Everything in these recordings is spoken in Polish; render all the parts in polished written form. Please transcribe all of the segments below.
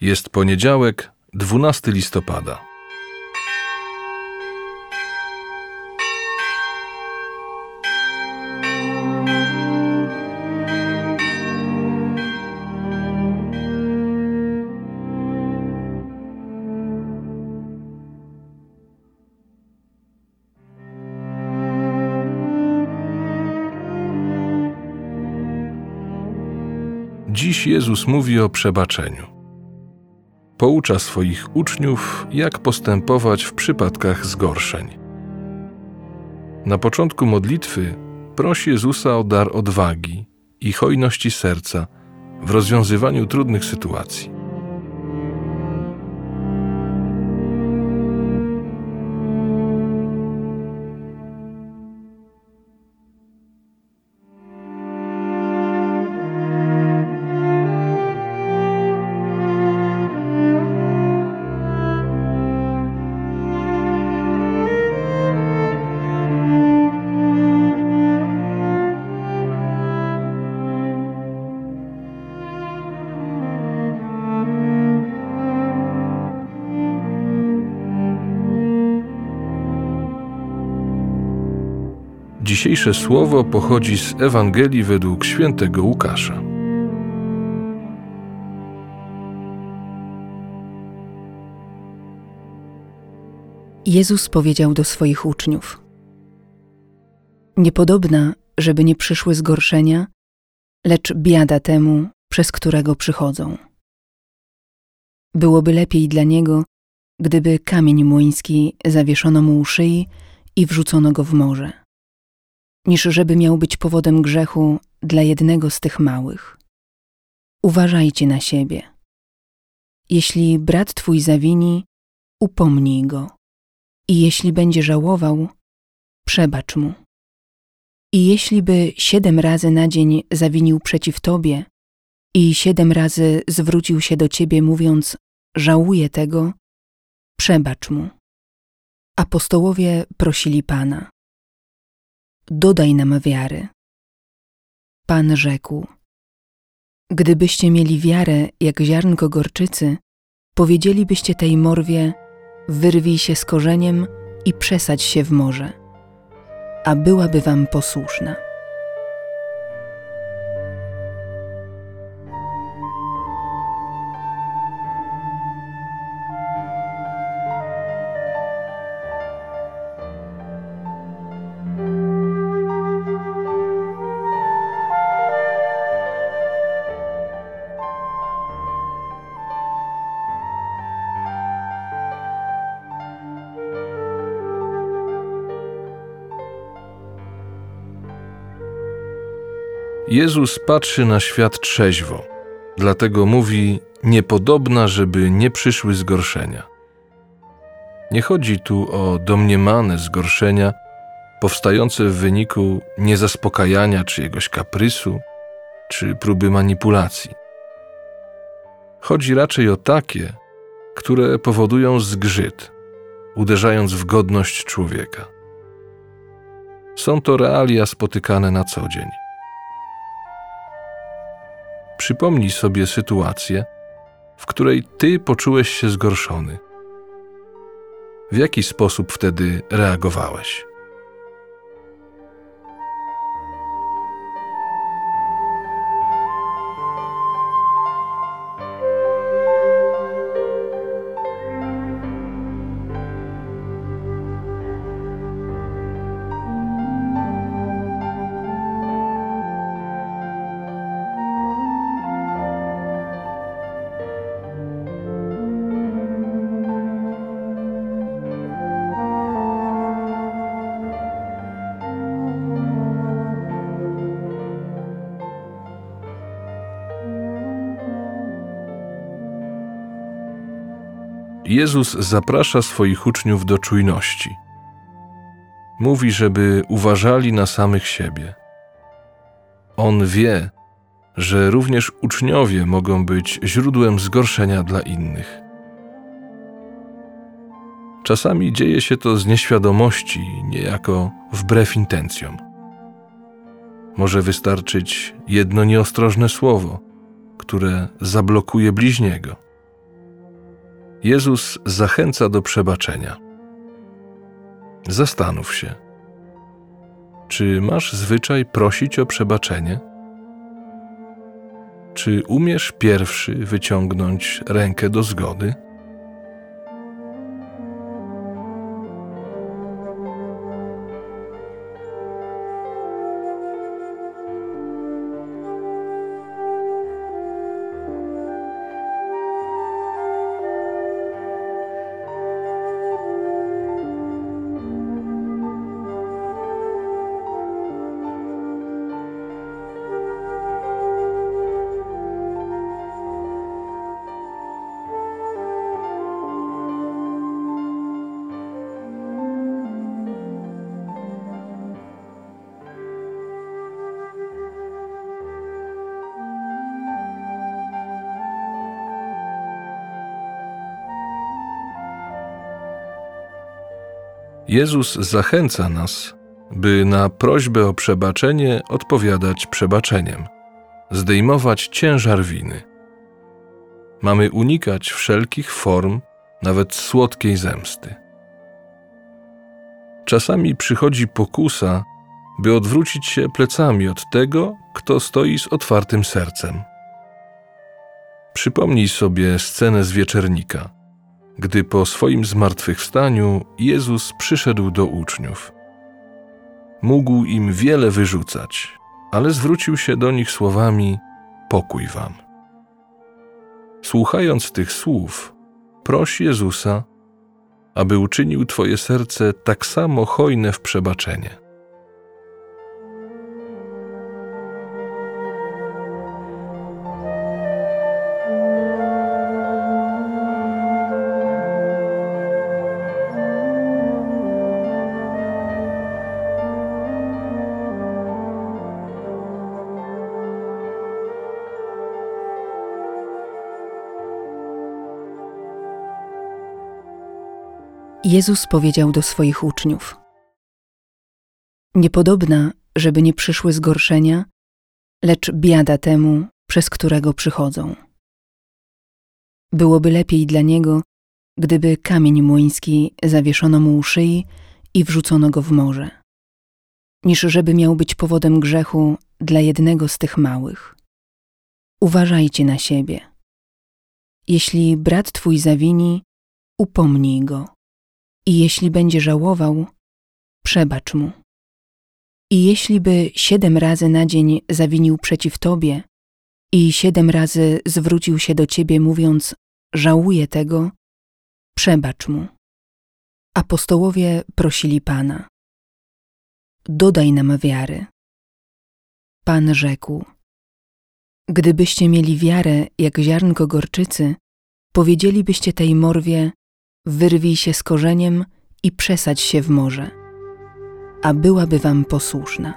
Jest poniedziałek, 12 listopada. Dziś Jezus mówi o przebaczeniu. Poucza swoich uczniów, jak postępować w przypadkach zgorszeń. Na początku modlitwy prosi Jezusa o dar odwagi i hojności serca w rozwiązywaniu trudnych sytuacji. Dzisiejsze słowo pochodzi z Ewangelii według świętego Łukasza. Jezus powiedział do swoich uczniów: niepodobna, żeby nie przyszły zgorszenia, lecz biada temu, przez którego przychodzą. Byłoby lepiej dla niego, gdyby kamień młyński zawieszono mu u szyi i wrzucono go w morze, niż żeby miał być powodem grzechu dla jednego z tych małych. Uważajcie na siebie. Jeśli brat twój zawini, upomnij go. I jeśli będzie żałował, przebacz mu. I jeśli by 7 razy na dzień zawinił przeciw tobie i 7 razy zwrócił się do ciebie, mówiąc: żałuję tego, przebacz mu. Apostołowie prosili Pana: dodaj nam wiary. Pan rzekł: gdybyście mieli wiarę jak ziarnko gorczycy, powiedzielibyście tej morwie: wyrwij się z korzeniem i przesadź się w morze, a byłaby wam posłuszna. Jezus patrzy na świat trzeźwo, dlatego mówi: niepodobna, żeby nie przyszły zgorszenia. Nie chodzi tu o domniemane zgorszenia powstające w wyniku niezaspokajania czyjegoś kaprysu czy próby manipulacji. Chodzi raczej o takie, które powodują zgrzyt, uderzając w godność człowieka. Są to realia spotykane na co dzień. Przypomnij sobie sytuację, w której ty poczułeś się zgorszony. W jaki sposób wtedy reagowałeś? Jezus zaprasza swoich uczniów do czujności. Mówi, żeby uważali na samych siebie. On wie, że również uczniowie mogą być źródłem zgorszenia dla innych. Czasami dzieje się to z nieświadomości, niejako wbrew intencjom. Może wystarczyć jedno nieostrożne słowo, które zablokuje bliźniego. Jezus zachęca do przebaczenia. Zastanów się, czy masz zwyczaj prosić o przebaczenie? Czy umiesz pierwszy wyciągnąć rękę do zgody? Jezus zachęca nas, by na prośbę o przebaczenie odpowiadać przebaczeniem, zdejmować ciężar winy. Mamy unikać wszelkich form, nawet słodkiej zemsty. Czasami przychodzi pokusa, by odwrócić się plecami od tego, kto stoi z otwartym sercem. Przypomnij sobie scenę z Wieczernika, gdy po swoim zmartwychwstaniu Jezus przyszedł do uczniów. Mógł im wiele wyrzucać, ale zwrócił się do nich słowami: pokój wam. Słuchając tych słów, proś Jezusa, aby uczynił twoje serce tak samo hojne w przebaczenie. Jezus powiedział do swoich uczniów: niepodobna, żeby nie przyszły zgorszenia, lecz biada temu, przez którego przychodzą. Byłoby lepiej dla niego, gdyby kamień młyński zawieszono mu u szyi i wrzucono go w morze, niż żeby miał być powodem grzechu dla jednego z tych małych. Uważajcie na siebie. Jeśli brat twój zawini, upomnij go. I jeśli będzie żałował, przebacz mu. I jeśli by 7 razy na dzień zawinił przeciw tobie i 7 razy zwrócił się do ciebie, mówiąc: żałuję tego, przebacz mu. Apostołowie prosili Pana: dodaj nam wiary. Pan rzekł: gdybyście mieli wiarę jak ziarnko gorczycy, powiedzielibyście tej morwie: wyrwij się z korzeniem i przesadź się w morze, a byłaby wam posłuszna.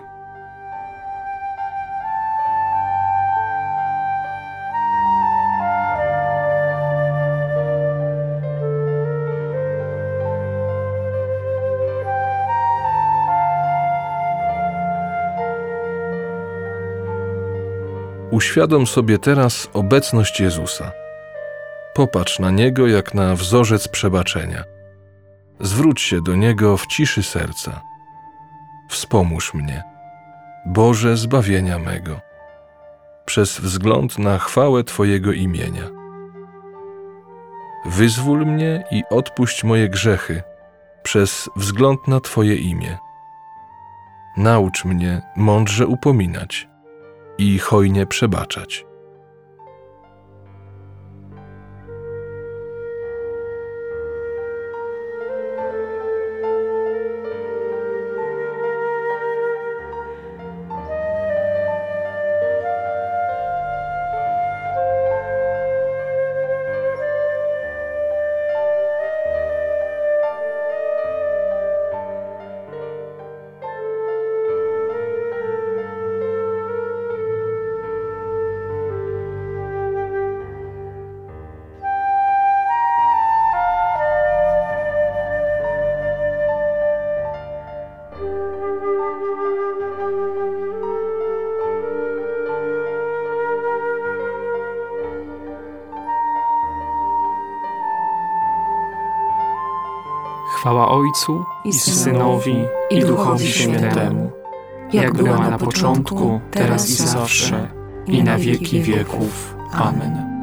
Uświadom sobie teraz obecność Jezusa. Popatrz na Niego jak na wzorzec przebaczenia. Zwróć się do Niego w ciszy serca. Wspomóż mnie, Boże zbawienia mego, przez wzgląd na chwałę Twojego imienia. Wyzwól mnie i odpuść moje grzechy przez wzgląd na Twoje imię. Naucz mnie mądrze upominać i hojnie przebaczać. Chwała Ojcu i Synowi, i Duchowi Świętemu, jak była na początku, teraz i zawsze, i na wieki wieków. Amen.